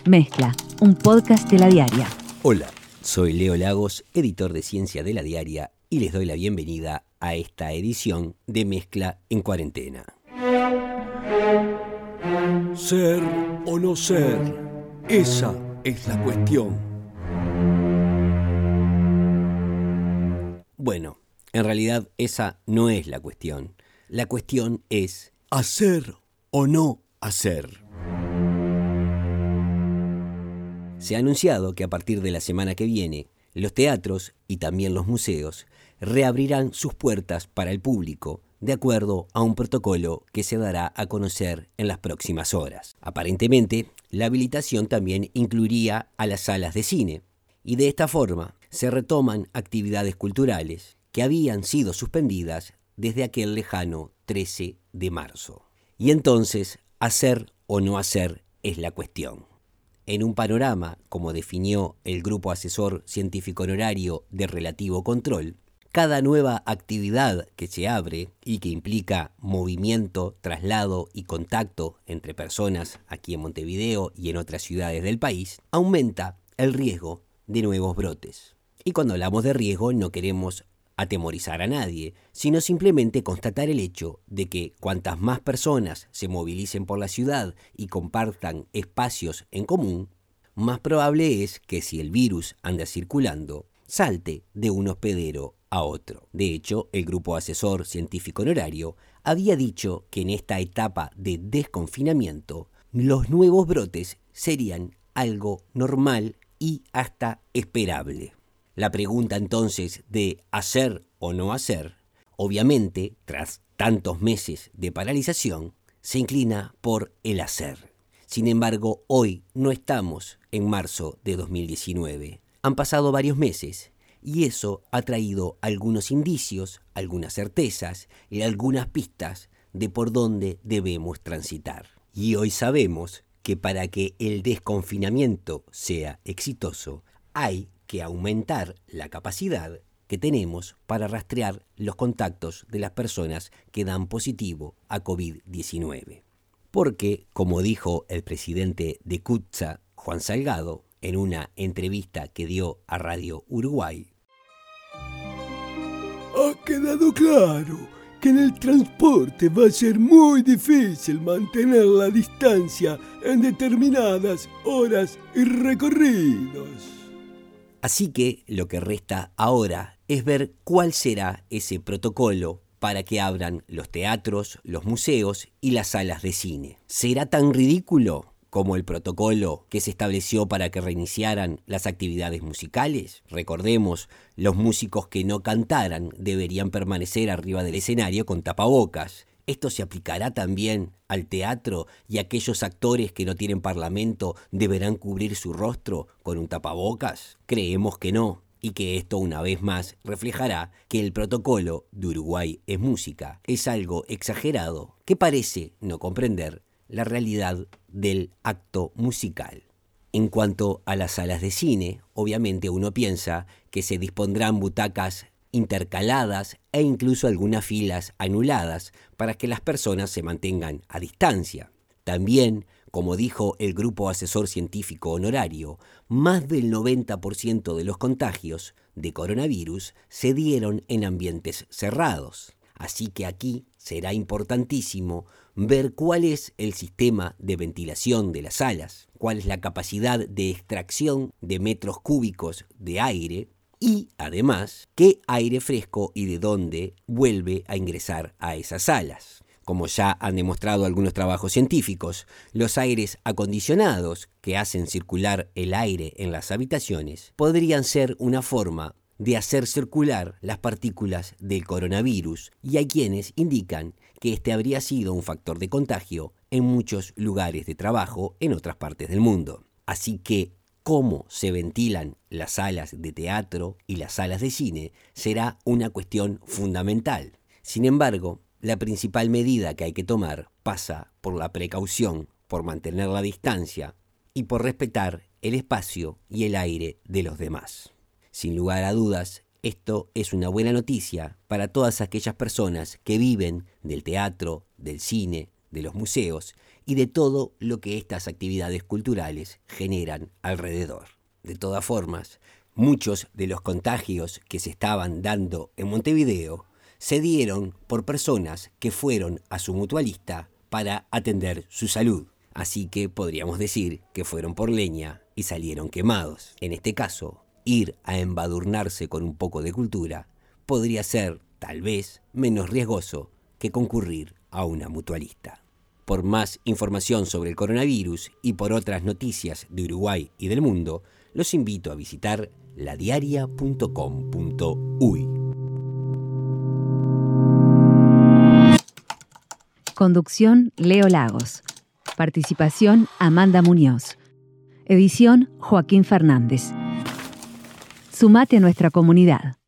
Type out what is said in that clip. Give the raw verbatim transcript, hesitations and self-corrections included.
Mezcla, un podcast de La Diaria. Hola, soy Leo Lagos, editor de Ciencia de La Diaria, y les doy la bienvenida a esta edición de Mezcla en Cuarentena. Ser o no ser, esa es la cuestión. Bueno, en realidad esa no es la cuestión. La cuestión es hacer o no hacer. Se ha anunciado que a partir de la semana que viene, los teatros y también los museos reabrirán sus puertas para el público de acuerdo a un protocolo que se dará a conocer en las próximas horas. Aparentemente, la habilitación también incluiría a las salas de cine, y de esta forma se retoman actividades culturales que habían sido suspendidas desde aquel lejano trece de marzo. Y entonces, hacer o no hacer es la cuestión. En un panorama, como definió el Grupo Asesor Científico Honorario de Relativo Control, cada nueva actividad que se abre y que implica movimiento, traslado y contacto entre personas aquí en Montevideo y en otras ciudades del país, aumenta el riesgo de nuevos brotes. Y cuando hablamos de riesgo no queremos atemorizar a nadie, sino simplemente constatar el hecho de que cuantas más personas se movilicen por la ciudad y compartan espacios en común, más probable es que si el virus anda circulando, salte de un hospedero a otro. De hecho, el Grupo Asesor Científico Honorario había dicho que en esta etapa de desconfinamiento, los nuevos brotes serían algo normal y hasta esperable. La pregunta entonces de hacer o no hacer, obviamente, tras tantos meses de paralización, se inclina por el hacer. Sin embargo, hoy no estamos en marzo de dos mil diecinueve. Han pasado varios meses y eso ha traído algunos indicios, algunas certezas y algunas pistas de por dónde debemos transitar. Y hoy sabemos que para que el desconfinamiento sea exitoso, hay que aumentar la capacidad que tenemos para rastrear los contactos de las personas que dan positivo a covid diecinueve. Porque, como dijo el presidente de CUTSA, Juan Salgado, en una entrevista que dio a Radio Uruguay, ha quedado claro que en el transporte va a ser muy difícil mantener la distancia en determinadas horas y recorridos. Así que lo que resta ahora es ver cuál será ese protocolo para que abran los teatros, los museos y las salas de cine. ¿Será tan ridículo como el protocolo que se estableció para que reiniciaran las actividades musicales? Recordemos, los músicos que no cantaran deberían permanecer arriba del escenario con tapabocas. ¿Esto se aplicará también al teatro y aquellos actores que no tienen parlamento deberán cubrir su rostro con un tapabocas? Creemos que no, y que esto una vez más reflejará que el protocolo de Uruguay es música es algo exagerado que parece no comprender la realidad del acto musical. En cuanto a las salas de cine, obviamente uno piensa que se dispondrán butacas intercaladas e incluso algunas filas anuladas para que las personas se mantengan a distancia. También, como dijo el Grupo Asesor Científico Honorario, más del noventa por ciento de los contagios de coronavirus se dieron en ambientes cerrados. Así que aquí será importantísimo ver cuál es el sistema de ventilación de las salas, cuál es la capacidad de extracción de metros cúbicos de aire y, además, qué aire fresco y de dónde vuelve a ingresar a esas salas. Como ya han demostrado algunos trabajos científicos, los aires acondicionados que hacen circular el aire en las habitaciones podrían ser una forma de hacer circular las partículas del coronavirus, y hay quienes indican que este habría sido un factor de contagio en muchos lugares de trabajo en otras partes del mundo. Así que cómo se ventilan las salas de teatro y las salas de cine será una cuestión fundamental. Sin embargo, la principal medida que hay que tomar pasa por la precaución, por mantener la distancia y por respetar el espacio y el aire de los demás. Sin lugar a dudas, esto es una buena noticia para todas aquellas personas que viven del teatro, del cine, de los museos y de todo lo que estas actividades culturales generan alrededor. De todas formas, muchos de los contagios que se estaban dando en Montevideo se dieron por personas que fueron a su mutualista para atender su salud. Así que podríamos decir que fueron por leña y salieron quemados. En este caso, ir a embadurnarse con un poco de cultura podría ser, tal vez, menos riesgoso que concurrir a una mutualista. Por más información sobre el coronavirus y por otras noticias de Uruguay y del mundo, los invito a visitar la diaria punto com punto uy. Conducción Leo Lagos. Participación Amanda Muñoz. Edición Joaquín Fernández. Sumate a nuestra comunidad.